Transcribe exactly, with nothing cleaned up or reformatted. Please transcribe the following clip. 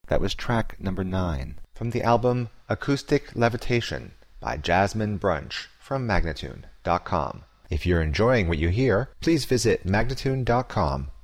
That was track number nine from the album Acoustic Levitation by Jasmine Brunch from Magnatune dot com. If you're enjoying what you hear, please visit Magnatune dot com